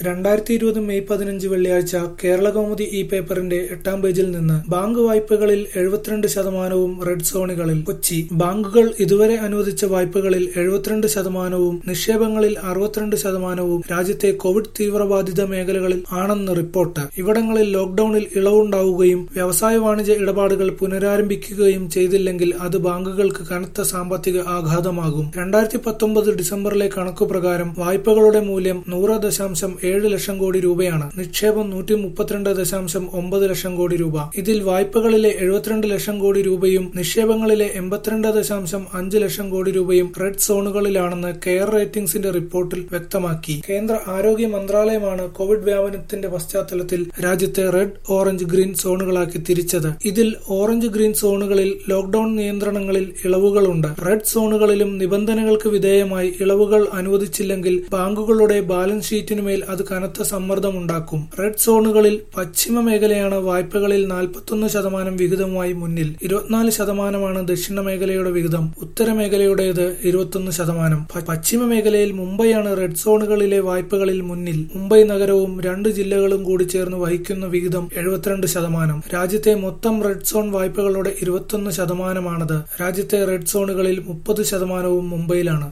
2020 May 15 വെള്ളിയാഴ്ച കേരളകൗമുദി പേപ്പറിന്റെ 8-ാം പേജിൽ നിന്ന് ബാങ്ക് വായ്പകളിൽ 72% റെഡ് സോണുകളിൽ. കൊച്ചി: ബാങ്കുകൾ ഇതുവരെ അനുവദിച്ച വായ്പകളിൽ 72%വും നിക്ഷേപങ്ങളിൽ 62%വും രാജ്യത്തെ കോവിഡ് തീവ്രബാധിത മേഖലകളിൽ ആണെന്ന് റിപ്പോർട്ട്. ഇവിടങ്ങളിൽ ലോക്ഡൌണിൽ ഇളവുണ്ടാവുകയും വ്യവസായ വാണിജ്യ ഇടപാടുകൾ പുനരാരംഭിക്കുകയും ചെയ്തില്ലെങ്കിൽ അത് ബാങ്കുകൾക്ക് കനത്ത സാമ്പത്തിക ആഘാതമാകും. 2019 ഡിസംബറിലെ കണക്കുപ്രകാരം വായ്പകളുടെ മൂല്യം 100.7 ലക്ഷം കോടി രൂപയാണ്. നിക്ഷേപം 132.9 ലക്ഷം കോടി രൂപ. ഇതിൽ വായ്പകളിലെ 72 ലക്ഷം കോടി രൂപയും നിക്ഷേപങ്ങളിലെ 82.5 ലക്ഷം കോടി രൂപയും റെഡ് സോണുകളിലാണെന്ന് കെയർ റേറ്റിംഗ്സിന്റെ റിപ്പോർട്ടിൽ വ്യക്തമാക്കി. കേന്ദ്ര ആരോഗ്യ മന്ത്രാലയമാണ് കോവിഡ് വ്യാപനത്തിന്റെ പശ്ചാത്തലത്തിൽ രാജ്യത്തെ റെഡ്, ഓറഞ്ച്, ഗ്രീൻ സോണുകളാക്കി തിരിച്ചത്. ഇതിൽ ഓറഞ്ച്, ഗ്രീൻ സോണുകളിൽ ലോക്ഡൌൺ നിയന്ത്രണങ്ങളിൽ ഇളവുകളുണ്ട്. റെഡ് സോണുകളിലും നിബന്ധനകൾക്ക് വിധേയമായി ഇളവുകൾ അനുവദിച്ചില്ലെങ്കിൽ ബാങ്കുകളുടെ ബാലൻസ് ഷീറ്റിനുമേൽ അത് കനത്ത സമ്മർദ്ദമുണ്ടാക്കും. റെഡ് സോണുകളിൽ പശ്ചിമ മേഖലയാണ് വായ്പകളിൽ 41% വിഹിതവുമായി മുന്നിൽ. 24% ദക്ഷിണ മേഖലയുടെ വിഹിതം. ഉത്തര മേഖലയുടേത് 21%. പശ്ചിമ മേഖലയിൽ മുംബൈയാണ് റെഡ് സോണുകളിലെ വായ്പകളിൽ മുന്നിൽ. മുംബൈ നഗരവും 2 ജില്ലകളും കൂടി ചേർന്ന് വഹിക്കുന്ന വിഹിതം 72%. രാജ്യത്തെ മൊത്തം റെഡ് സോൺ വായ്പകളുടെ 21%മാണത്. രാജ്യത്തെ റെഡ് സോണുകളിൽ 30%വും മുംബൈയിലാണ്.